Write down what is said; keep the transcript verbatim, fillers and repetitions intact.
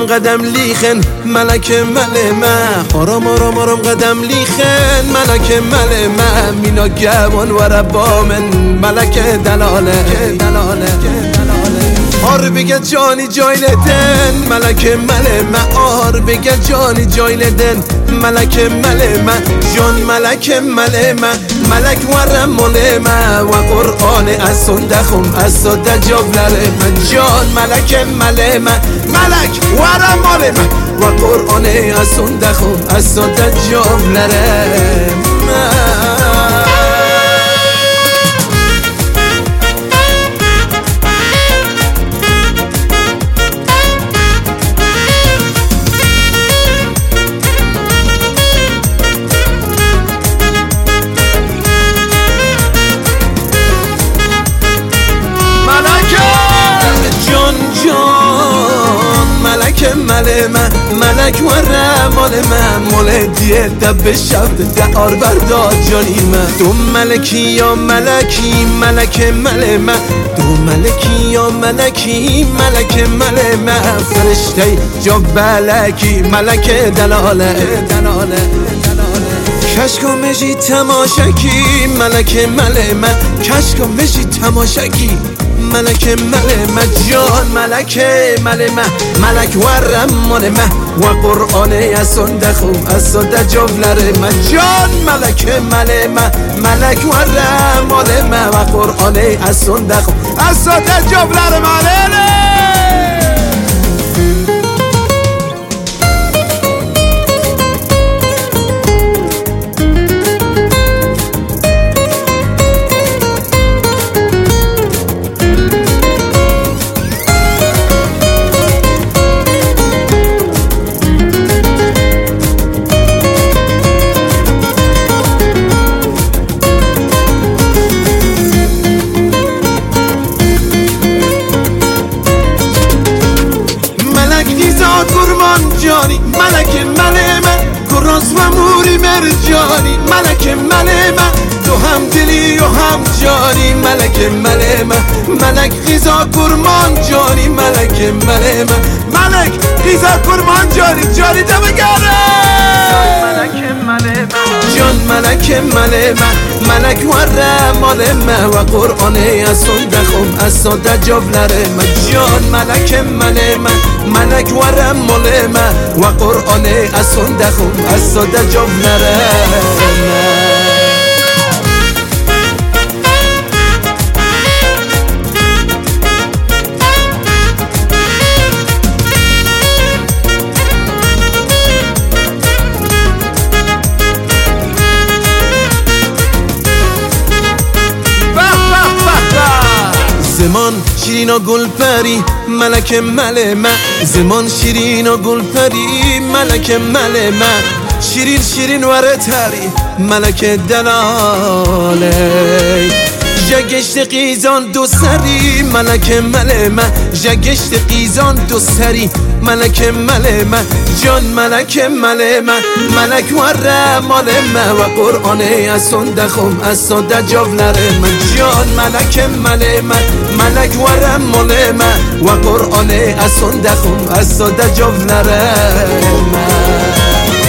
آرام قدم لیخن ملک مل ما آرام آرام آرام قدم لیخن ملک مل ما مینا گوان و ربامن ملک دلاله دلاله آر بگه جانی جایلدن ملک مل ما آر بگه جانی جایلدن ملک مل ما جان ملک مل ما ملک ورم مل ما و قرآن از صندخم از صده جبلره ما جان ملک مل ما ملک ورم مل ما و قرآن از صندخم از صده جبلره ما مل من ملک و رمال من مل دیه دب شب دعار برداد جانی من تو ملکی یا ملکی ملک مل من تو ملکی یا ملکی ملک مل من فرشته جا بلکی ملک دلاله دلاله کشکو مجی تماشکی ملک مل من کشکو مجی تماشکی ملک مل ما جان ملک مل ما ملک ورم مال ما و قرآن از صندخم از صده جبلره ما جان ملک مل ما ملک ورم مال ما و قرآن از صندخم از صده جبلره ماله قربان جانی ملک مل من کراس و موری مرجانی ملک مل من تو هم دلی و هم جانی ملک مل من ملک غذا قربان جانی ملک مل من ملک غذا قربان جانی جانی دم گره ملک مل من جان ملک مل من ملک ور مال من و قرآن از صندخم از صده جبلره من جان ملک مل من ملک ورم مال من و قرآن از صندخم از صده جبلره زمان شیرین و گل پری ملک مل من زمان شیرین و گل پری ملک مل من شیرین شیرین وره تری ملک دلاله جگشت قیزان دو سری ملک مل من جگشت قیزان دو سری ملک مل من جان ملک مل من ملک ور مال من و قرآن از صندخم از صده جبلره من جان ملک مل من ملک ور مال من و قرآن از صندخم از صده جبلره من